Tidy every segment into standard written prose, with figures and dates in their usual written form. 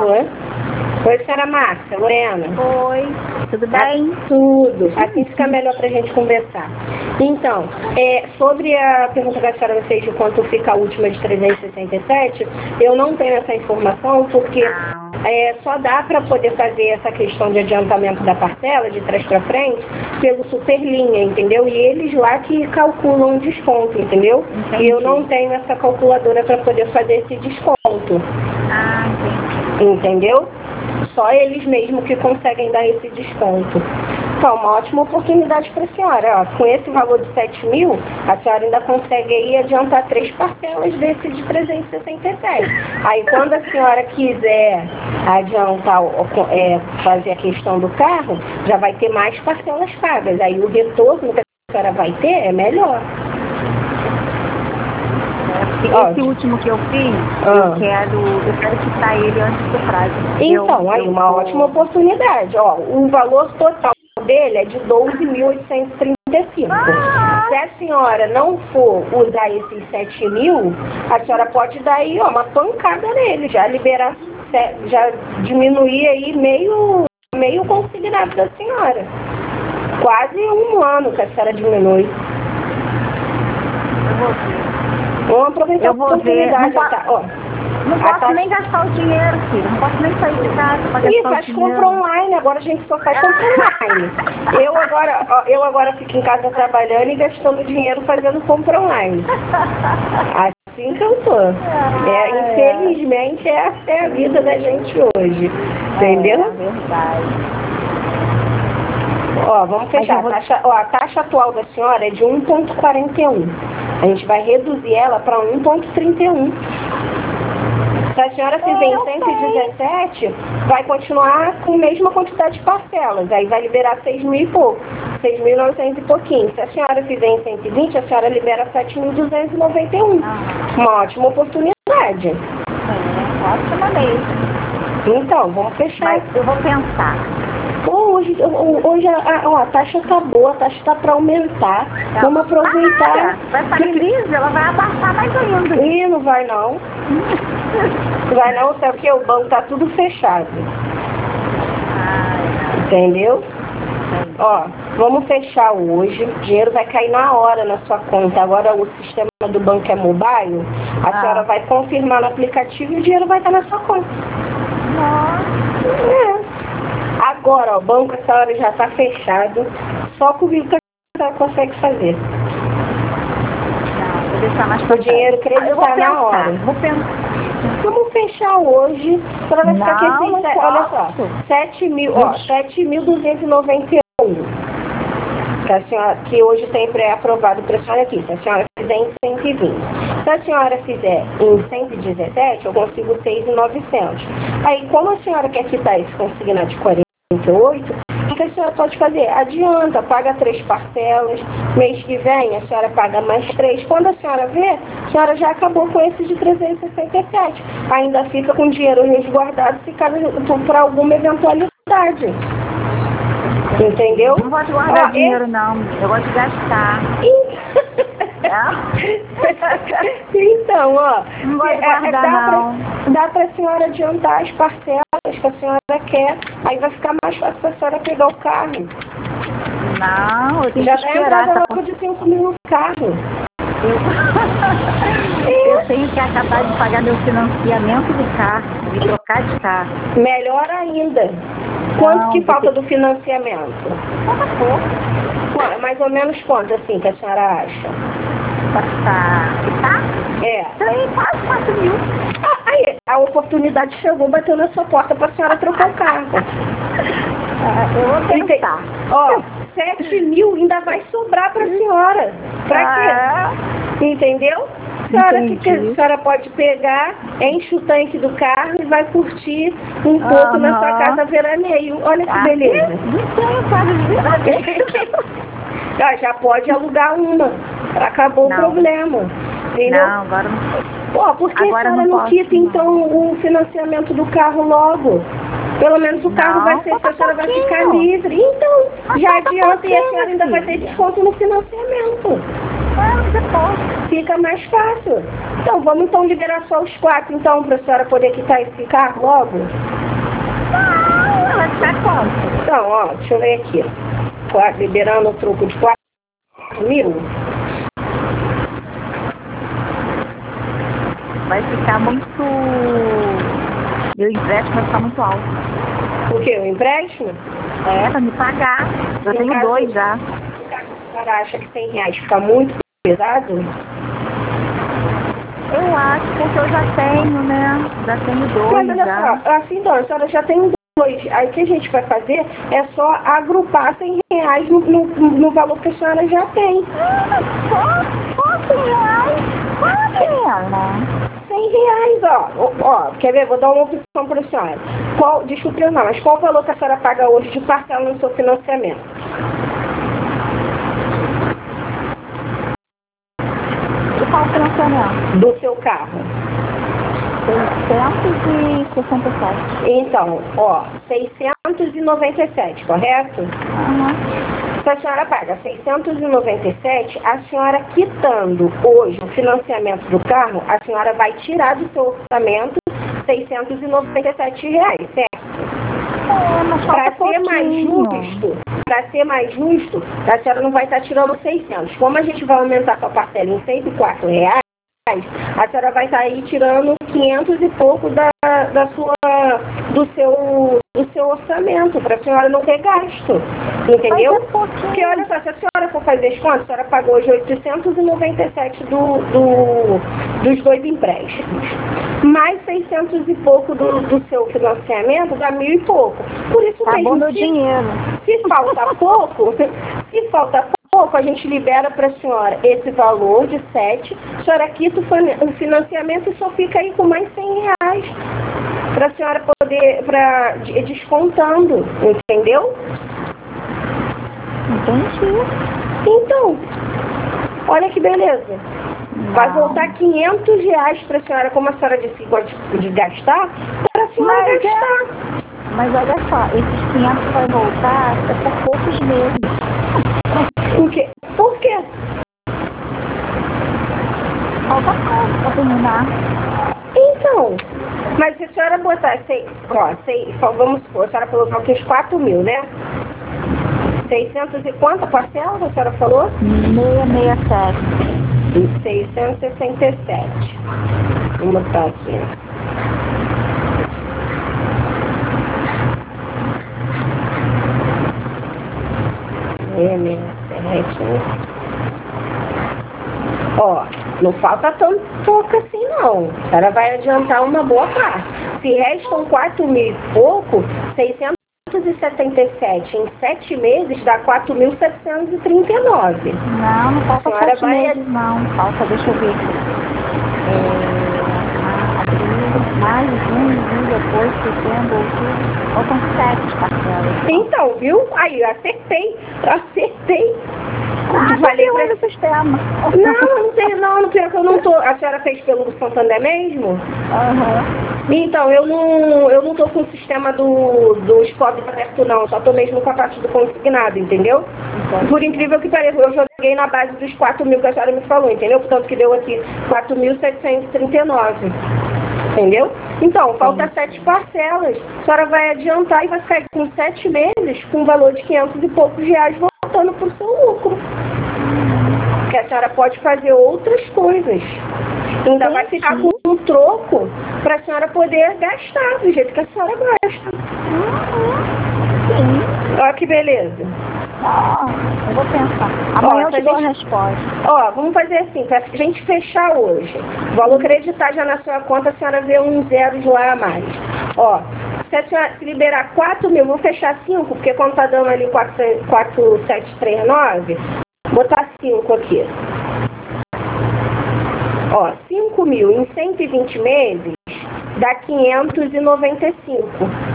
Alô? Oi, senhora Márcia, Lorena. Oi, tudo bem? Tudo. Assim fica melhor pra gente conversar. Então, sobre a pergunta que a senhora fez de quanto fica a última de 367, eu não tenho essa informação porque só dá para poder fazer essa questão de adiantamento da parcela, de trás para frente, pelo Superlinha, entendeu? E eles lá que calculam o desconto, entendeu? Entendi. E eu não tenho essa calculadora para poder fazer esse desconto. Entendi. Entendeu? Só eles mesmo que conseguem dar esse desconto. Então, uma ótima oportunidade para a senhora. Ó, com esse valor de 7 mil, a senhora ainda consegue aí adiantar 3 parcelas desse de 367. Aí, quando a senhora quiser adiantar, fazer a questão do carro, já vai ter mais parcelas pagas. Aí, o retorno que a senhora vai ter é melhor. Esse último que eu fiz, eu quero quitar ele antes do prazo. Então, aí uma ótima oportunidade. Ó, o valor total dele é de 12.835. Se a senhora não for usar esses 7 mil, a senhora pode dar aí uma pancada nele, já liberar, já diminuir aí meio consignado da senhora. Quase um ano que a senhora diminui. Eu vou ver. Vamos aproveitar a oportunidade. Não posso nem gastar o dinheiro, filho. Não posso nem sair de casa para gastar o dinheiro. Faz compra online. Agora a gente só faz compra online. Eu agora fico em casa trabalhando e gastando dinheiro fazendo compra online. Assim que eu tô. Infelizmente, essa é a vida da gente hoje. Entendeu? É verdade. Ó, vamos fechar. A taxa atual da senhora é de 1,41. A gente vai reduzir ela para 1,31. Se a senhora fizer em 117, vai continuar com a mesma quantidade de parcelas. Aí vai liberar 6 mil e pouco. 6.900 e pouquinho. Se a senhora fizer em 120, a senhora libera 7.291. Uma ótima oportunidade. Ótima mesmo. Então, vamos fechar. Mas eu vou pensar. Hoje a taxa tá boa, a taxa tá para aumentar. Vamos aproveitar. Vai estar crise, ela vai abaixar mais ainda. Ih, não vai não. Não vai não, sabe que o banco tá tudo fechado. Entendeu? Ó, vamos fechar hoje. O dinheiro vai cair na hora na sua conta. Agora o sistema do banco é mobile. A senhora vai confirmar no aplicativo e o dinheiro vai estar na sua conta. Nossa. Agora, ó, o banco essa hora já está fechado, só comigo que a senhora consegue fazer. Vou deixar mais o dinheiro creditar na hora. Vou pensar. Vamos fechar hoje, para vai ficar aqui assim, olha só, 7.291. Que hoje tem pré-aprovado para a senhora aqui, se a senhora fizer em 120. Se a senhora fizer em 117, eu consigo 6.900. Aí, como a senhora quer quitar esse consignado de 48, o que a senhora pode fazer? Adianta, paga 3 parcelas, mês que vem a senhora paga mais 3. Quando a senhora vê, a senhora já acabou com esse de 367. Ainda fica com dinheiro resguardado se caso para alguma eventualidade. Entendeu? Não gosto de guardar dinheiro, não. Eu gosto de gastar. Então, ó, não gosto de guardar, não. Dá pra senhora adiantar as parcelas que a senhora quer, aí vai ficar mais fácil pra senhora pegar o carro. Não, eu tenho que esperar. Já dá entrada logo de 5 mil no carro. Eu tenho que acabar de pagar meu financiamento do carro, de trocar de carro. Melhor ainda. Quanto que falta do financiamento? Pouco. Mais ou menos quanto, assim, que a senhora acha? Tá? Quase 4 mil. Aí, a oportunidade chegou, bateu na sua porta pra senhora trocar o carro. Eu vou tentar. Ó, 7 mil ainda vai sobrar pra senhora. Pra quê? Entendeu? A senhora pode pegar, enche o tanque do carro e vai curtir um pouco na sua casa veraneio. Olha que beleza. Não tenho casa de veraneio. Já pode alugar uma. Acabou o problema. Entendeu? Não, agora não. Por que a senhora não quita então o financiamento do carro logo? Pelo menos o carro vai ser, a senhora vai ficar livre. Então, já adianta e a senhora ainda vai ter desconto no financiamento. Fica mais fácil. Então, vamos então liberar só os 4, então, para a senhora poder quitar esse carro logo? Não, vai ficar quanto? Então, ó, deixa eu ver aqui. Liberando o troco de 4 mil. Vai ficar muito... Meu empréstimo vai ficar muito alto. O quê? O empréstimo? É, pra me pagar. Já tenho 2 já. A senhora acha que 100 reais fica muito pesado? Eu acho, porque eu já tenho, né? Já tenho 2 Mas olha já. só, assim, não, a senhora já tem 2. Aí o que a gente vai fazer é só agrupar 100 reais no valor que a senhora já tem. Só 100 reais? Quanto, 100 reais, ó, quer ver? Vou dar uma opção para a senhora. Desculpe, não, mas qual o valor que a senhora paga hoje de parcela no seu financiamento? E qual o financiamento? Do seu carro. 667. Então, ó, 697, correto? Se a senhora paga 697, a senhora quitando hoje o financiamento do carro, a senhora vai tirar do seu orçamento 697 reais, certo? Mas para ser mais justo, a senhora não vai estar tirando 600. Como a gente vai aumentar sua parcela em 104 reais, a senhora vai estar aí tirando 500 e pouco do seu orçamento, para a senhora não ter gasto, entendeu? Porque olha só, se a senhora for fazer as contas, a senhora pagou hoje 897 dos 2 empréstimos, mais 600 e pouco do seu financiamento, dá 1.000 e pouco. Por isso tá mesmo, bom meu dinheiro. Se falta pouco, a gente libera para a senhora esse valor de 7, a senhora quita o financiamento e só fica aí com mais 100 reais para a senhora poder, descontando, entendeu? Entendi. Então, olha que beleza. Vai voltar 500 reais para a senhora, como a senhora disse que gosta de gastar, para a senhora gastar. Mas olha só, esses 500 vai voltar por poucos meses. Por quê? Por quê? Falta pouco para terminar. Então, mas se a senhora botar, vamos supor, a senhora falou que os 4 mil, né? 600 e quanta parcela a senhora falou? 667. 667. Vamos botar aqui. Ó, não falta tão pouco assim não. A senhora vai adiantar uma boa parte. Se restam 4 mil e pouco, 677 em 7 meses dá 4.739. Não falta 7 meses não. Falta, deixa eu ver. Abril, maio, junho, depois, setembro, outubro. Faltam 7 parcelas. Então, viu? Aí, eu acertei. Falei no sistema. Não, pior que eu não tô. A senhora fez pelo Santander mesmo? Uhum. Então, eu não tô com o sistema dos pobres aberto não, só tô mesmo com a parte do consignado, entendeu? Entendi. Por incrível que pareça, eu joguei na base dos 4 mil que a senhora me falou, entendeu? Portanto que deu aqui 4.739. Entendeu? Então, falta 7 parcelas. A senhora vai adiantar e vai ficar com 7 meses com um valor de 500 e poucos reais voltando para o seu lucro. Porque a senhora pode fazer outras coisas. Ainda vai ficar com um troco para a senhora poder gastar do jeito que a senhora gosta. Sim. Olha que beleza. Eu vou pensar. Amanhã eu te dou a resposta. Ó, vamos fazer assim, para a gente fechar hoje. Vou acreditar já na sua conta, a senhora vê uns zeros lá a mais. Ó, se a senhora se liberar 4 mil, vou fechar 5, porque quando tá dando ali 4.739, botar 5 aqui. Ó, 5 mil em 120 meses dá 595.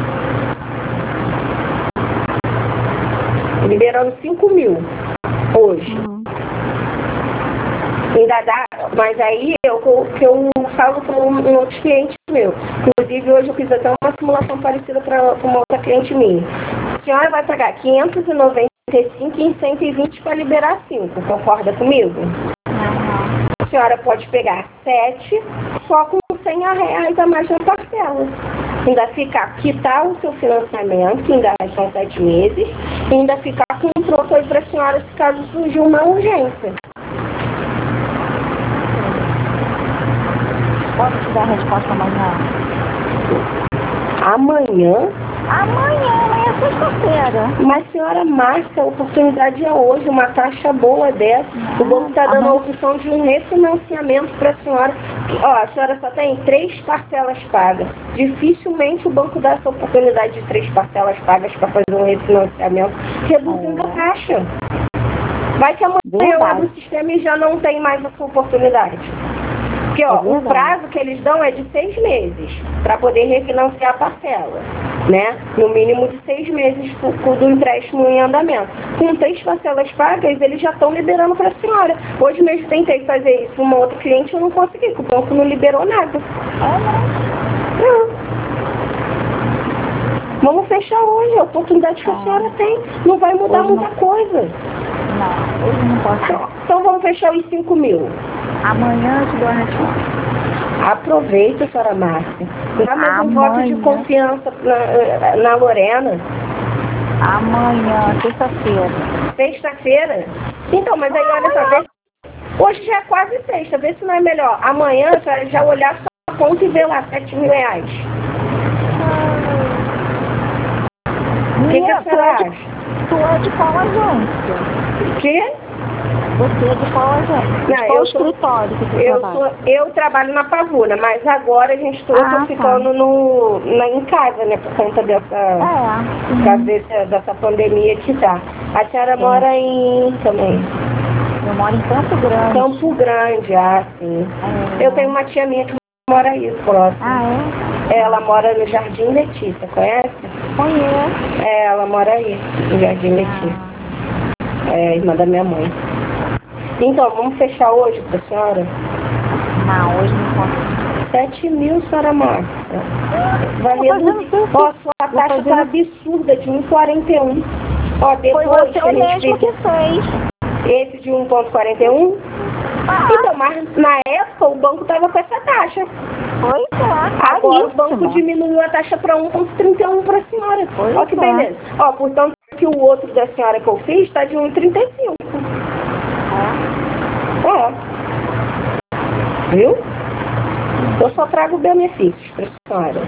Liberando 5 mil hoje. Ainda dá, mas aí eu falo com um outro cliente meu. Inclusive hoje eu fiz até uma simulação parecida para uma outra cliente minha. A senhora vai pagar 595 em 120 para liberar 5, concorda comigo? A senhora pode pegar 7 só com R$100 a mais na parcela. Ainda ficar, quitar o seu financiamento, que ainda são 7 meses, e ainda ficar com um troco aí para a senhora se caso surgir uma urgência. Pode te dar a resposta amanhã? Amanhã? Amanhã é sexta-feira. Mas, senhora Márcia, a oportunidade é hoje, uma taxa boa dessa. O banco está dando a opção de um refinanciamento para a senhora. Ó, a senhora só tem 3 parcelas pagas. Dificilmente o banco dá essa oportunidade de 3 parcelas pagas para fazer um refinanciamento, reduzindo a taxa. Vai que amanhã eu abro o sistema e já não tem mais essa oportunidade. Porque ó, o prazo que eles dão é de 6 meses para poder refinanciar a parcela, né? No mínimo de 6 meses do empréstimo em andamento. Com 3 parcelas pagas, eles já estão liberando para a senhora. Hoje mesmo tentei fazer isso com uma outra cliente e eu não consegui, porque o banco não liberou nada. Não. Vamos fechar hoje, a oportunidade que a senhora tem. Não vai mudar Hoje muita coisa. Não, hoje não posso. Então vamos fechar os 5 mil. Amanhã eu te dou a resposta. Aproveita, senhora Márcia. Dá mais um voto de confiança na Lorena. Amanhã, sexta-feira. Sexta-feira? Então, mas aí olha só, vê, hoje já é quase sexta, vê se não é melhor. Amanhã a senhora já olhar sua conta e ver lá R$7 mil. O que a senhora acha? Tu é de qual agência? O quê? Você é de qual agência? Não, qual escritório que você trabalha? Eu trabalho na Pavuna, mas agora eu tô ficando em casa, né? Por conta dessa pandemia que tá. A senhora mora em também? Eu moro em Campo Grande. Campo Grande, sim. Eu tenho uma tia minha que mora aí, próximo. Ela mora no Jardim Letícia, conhece? Conheço. Ela mora aí, no Jardim Letícia. É irmã da minha mãe. Então, vamos fechar hoje pra senhora? Não, hoje não posso. 7 mil, senhora Márcia. Vai reduzir. Ó, sua taxa tá absurda, de 1,41. Ó, depois foi você o mesmo que fez. Esse de 1,41? Então, mas na época o banco tava com essa taxa. Pois é. Agora o banco diminuiu a taxa para 1,31 para a senhora. Olha que beleza. Ó, portanto, que o outro da senhora que eu fiz está de 1,35. Viu? Eu só trago benefícios para a senhora.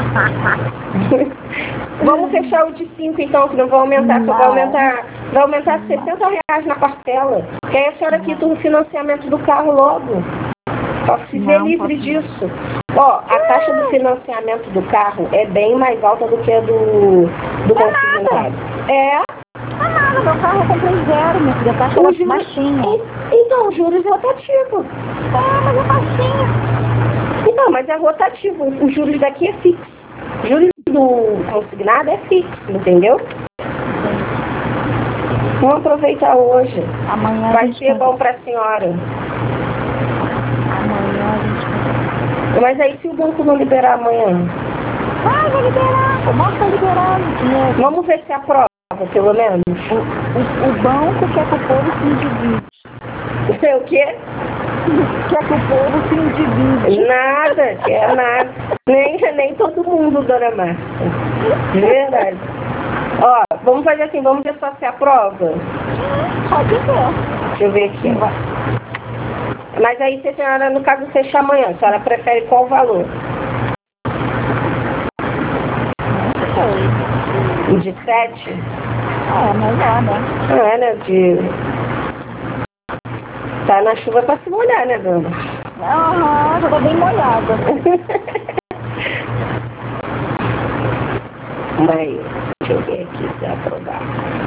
Vamos fechar o de 5 então, que não vai aumentar, só vai aumentar R$60 na parcela. Que aí a senhora quita o financiamento do carro logo. Só se vê livre disso. Ó, a taxa do financiamento do carro é bem mais alta do que a do consignado. Nada, meu carro eu comprei 0, minha filha, a taxa é baixinha. Então, juros rotativos. Mas é baixinha. Então, mas é rotativo. Os juros daqui é fixo. Os juros do consignado é fixo, entendeu? Vamos aproveitar hoje. Amanhã vai ser bom para a senhora. Amanhã a gente... Mas aí se o banco não liberar amanhã? Vai liberar. O banco tá liberando. Vamos ver se aprova, pelo menos. O banco quer que o povo se endivide. O quê? Quer que o povo se endivide. Nada, quer nada. Nem todo mundo, dona Márcia. De verdade. Ó, vamos fazer assim, vamos ver só se aprova. Pode ser. Deixa eu ver aqui. Mas aí se a senhora, no caso, fechar amanhã, a senhora prefere qual valor? Não sei. De 7? Melhor, né? Né? Tá na chuva pra se molhar, né, dona? Já tô bem molhada. Aí, deixa eu ver aqui se é aprovar.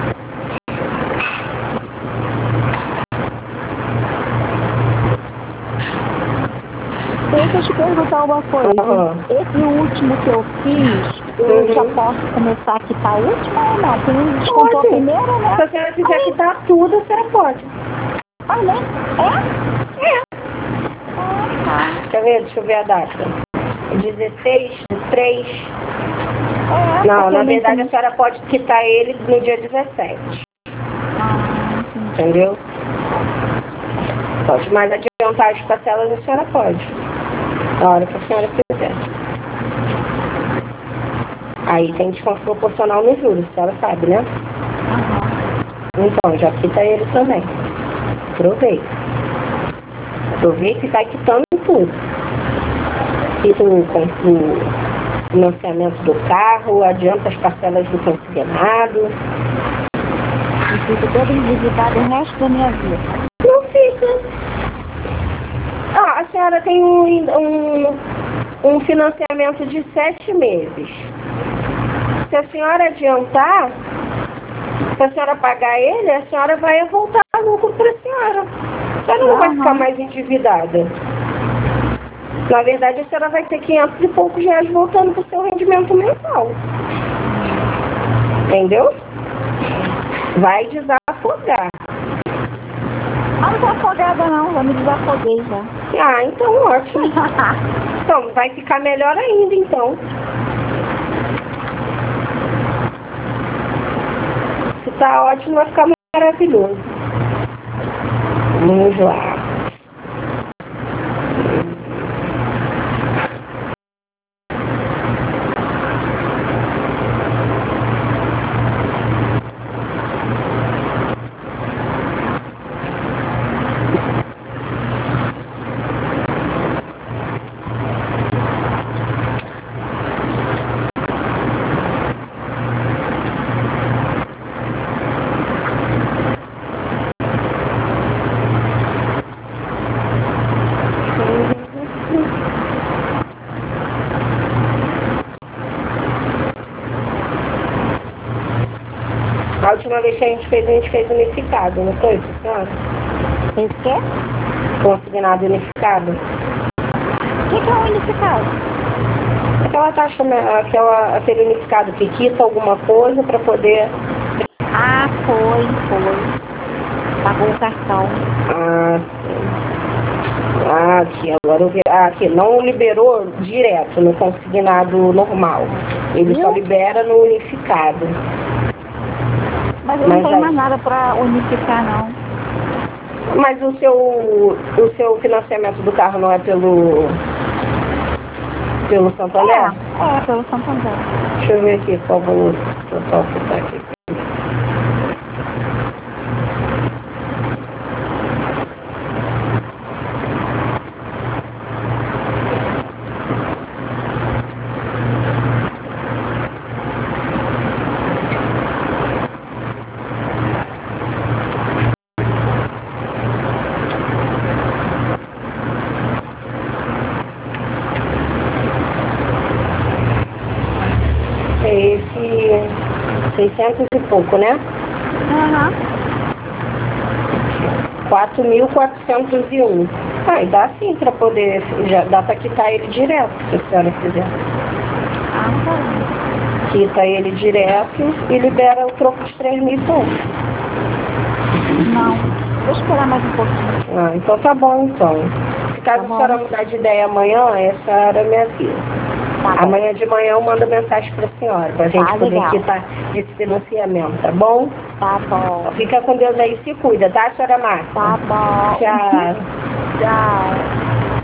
Deixa eu te perguntar uma coisa. Esse último que eu fiz, eu já posso começar a quitar a última ou não? Porque não descontou a primeira, né? Se a senhora quiser quitar tudo, a senhora pode. Né? Quer ver? Deixa eu ver a data. 16 de 3. Não, na verdade a senhora pode quitar ele no dia 17. Entendeu? Pode mais adiantar as parcelas, a senhora pode. Na hora que a senhora quiser. Aí tem desconto proporcional nos juros, a senhora sabe, né? Então, já quita ele também. Aproveita. Aproveita e vai quitando tudo. Quita o financiamento do carro, adianta as parcelas do consignado. E fico toda endividada o resto da minha vida. Não fica. Ah, a senhora tem um financiamento de 7 meses. Se a senhora adiantar, se a senhora pagar ele, a senhora vai voltar lucro para a senhora. A senhora não vai ficar mais endividada. Na verdade, a senhora vai ter 500 e poucos reais voltando para o seu rendimento mensal. Entendeu? Vai desafogar. Não estou afogada não, já me desafoguei já. Ah, então ótimo. Então, vai ficar melhor ainda, então. Se tá ótimo, vai ficar maravilhoso. Vamos lá. A última vez que a gente fez unificado, não foi, senhora? Fez o quê? Consignado unificado. O que é um unificado? Aquela taxa, aquele unificado que quita alguma coisa para poder... Ah, foi. Pagou o cartão. Ah, sim. Ah, aqui, agora eu vi. Ah, aqui, não liberou direto no consignado normal. Ele só libera no unificado. Mas eu não tenho mais nada para unificar, não. Mas o seu financiamento do carro não é pelo Santander? É pelo Santander. Deixa eu ver aqui qual o valor total que está aqui. Esse 600 e pouco, né? 4.401. Ah, e dá sim para poder, já dá para quitar ele direto, se a senhora quiser. Quita ele direto e libera o troco de 3.000 e pouco. Não, vou esperar mais um pouquinho. Ah, então tá bom, então. Se caso a senhora mudar de ideia amanhã, a senhora me avisa. Tá amanhã de manhã eu mando mensagem para a senhora, para a gente poder quitar esse financiamento, tá bom? Tá bom. Fica com Deus aí, se cuida, tá, senhora Marta? Tá bom. Tchau. Tchau.